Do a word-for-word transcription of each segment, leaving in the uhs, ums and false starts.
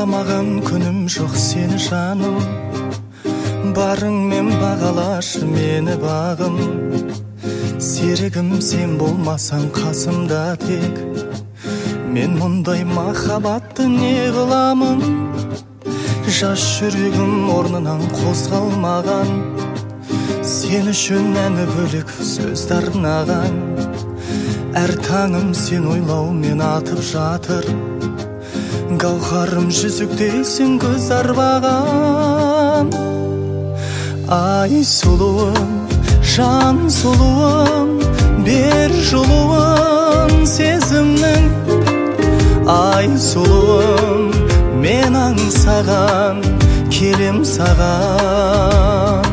ойламаған күнім жоқ сені жаным, барыңмен бағалашы мені бағым. Серігім сен болмасаң қасымда тек, мен мұндай махаббатты не қыламын? Жас жүрегім орнынан қозғалмаған, сен үшін әні бөлек сөз арнаған. Әр таңым сен ойлаумен атып жатыр, гауһарым жүзіктейсің көз арбаған. Ай сұлуым, жан сұлуым, бер жылуын сезімнің. Ай сұлуым, мен аңсаған, келем саған.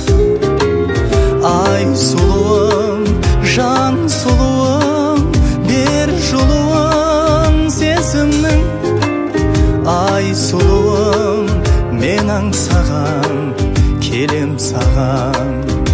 Ай сұлуым, жан сұлуым, бер жылуын сезімнің. Ай сұлуым, мен аңсаған, келем саған.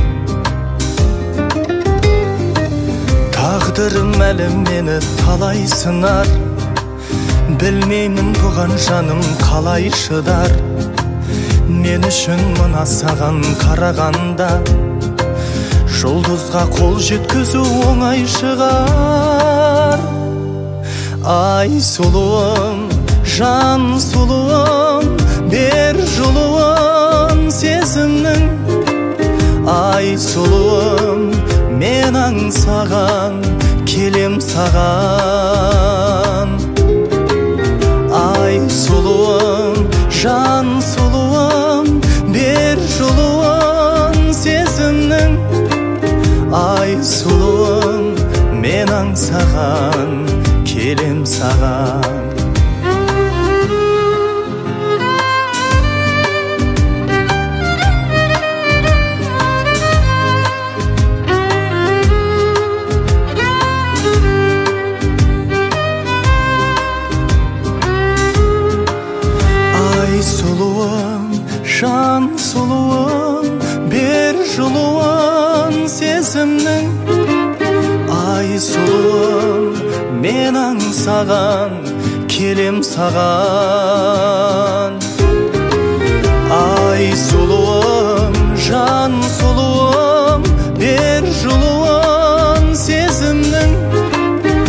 Тағдырым әлі мені талай сынар, білмеймін бұған жаным қалай шыдар. Мен үшін мына саған қарағанда, жұлдызға қол жеткізу оңай шығар. Ай сұлуым, жан сұлуым, бер жылуын сезімнің. Ай сұлуым, мен аңсаған, келем саған. Ай сұлуым, жан сұлуым, бер жылуын сезімнің. Ай сұлуым, мен аңсаған, келем саған. Сұлуым, жан сұлуым, бер жылуын сезімнің. Ай сұлуым, мен аңсаған, келем саған. Ай сұлуым, жан сұлуым, бер жылуын сезімнің.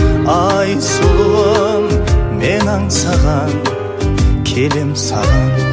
Ай сұлуым, мен аңсаған, келем саған.